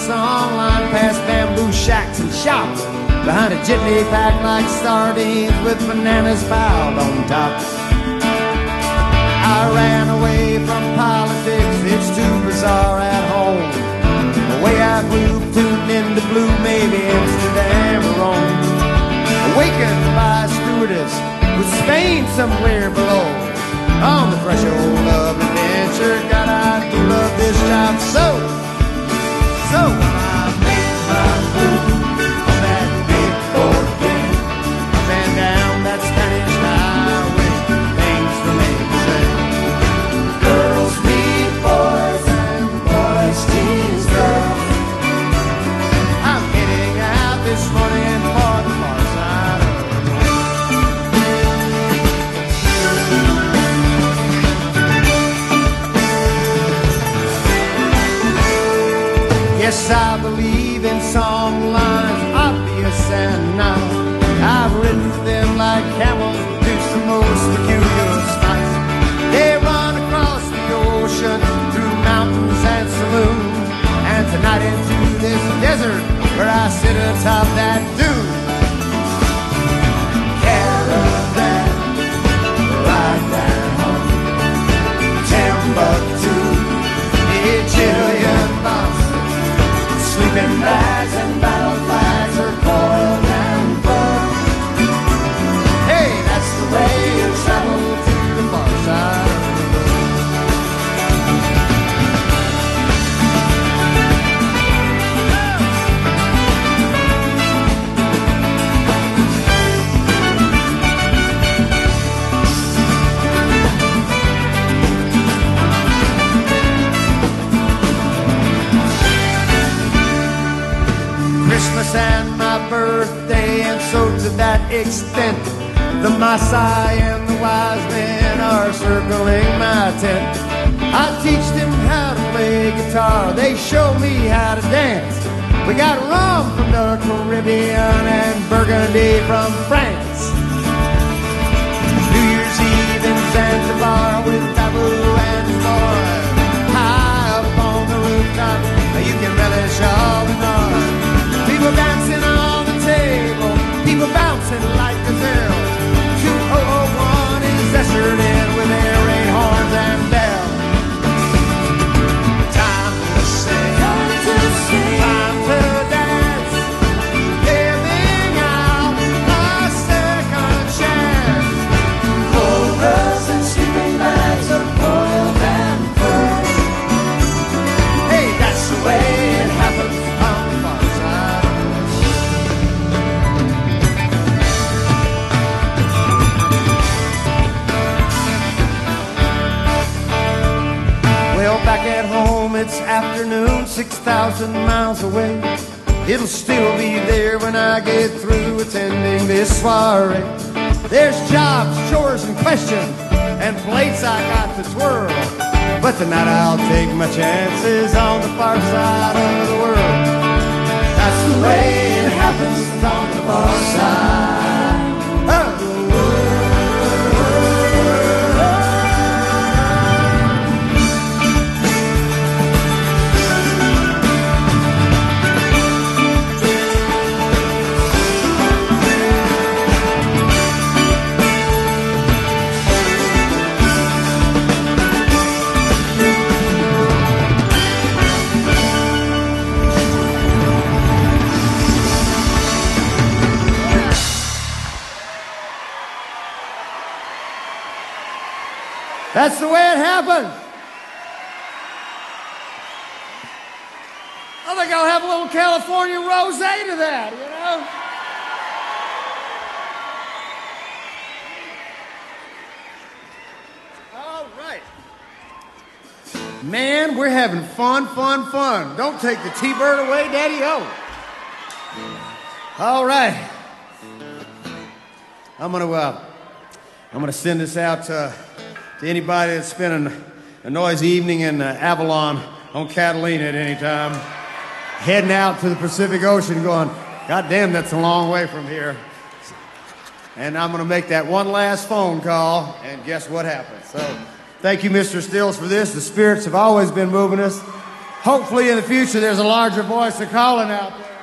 song line past bamboo shacks and shops, behind a jitney packed like sardines with bananas piled on top. I ran away from politics, it's too bizarre at home. Away I flew, tuned into blue, maybe Amsterdam or Rome. Awakened by a stewardess with Spain somewhere below. On the threshold of adventure, God, I do love this job so. So when I make my move on that big Ford thing, up and down that Spanish highway, things remain the same. Girls meet boys and boys tease girls. I'm heading out this morning for the far side of the yes, I believe in song lines, obvious and now. I've ridden them like camels to some most peculiar spots. They run across the ocean, through mountains and saloons, and tonight into this desert where I sit atop that dune. Caravan, right down home, Timbuktu, Egyptian boss. Sleeping bags and battle flags are coiled and furled. Hey, that's the way you travel to the far side of the world. Christmas and my birthday, and so to that extent, the Maasai and the wise men are circling my tent. I teach them how to play guitar, they show me how to dance. We got rum from the Caribbean and Burgundy from France. New Year's Eve in Zanzibar with Babu and Floyd. High up on the rooftop, you can relish all the noise. People dancing on the table, people bouncing like gazelles. 2001 is ushered in with air raid horns and bells. Time to sing, time to dance, giving out a second chance. Cobras and sleeping bags are boiled and furled. Hey, that's the way it happens on the far side. Back at home, it's afternoon, 6,000 miles away. It'll still be there when I get through attending this soiree. There's jobs, chores, and questions, and plates I got to twirl. But tonight I'll take my chances on the far side of the world. That's the way it happens on the far side of the world. That's the way it happened. I think I'll have a little California rosé to that, you know? All right. Man, we're having fun. Don't take the T-bird away, Daddy-O. All right. I'm gonna send this out to anybody that's spending a noisy evening in Avalon on Catalina at any time, heading out to the Pacific Ocean going, God damn, that's a long way from here. And I'm going to make that one last phone call, and guess what happens? So thank you, Mr. Stills, for this. The spirits have always been moving us. Hopefully in the future there's a larger voice of calling out there.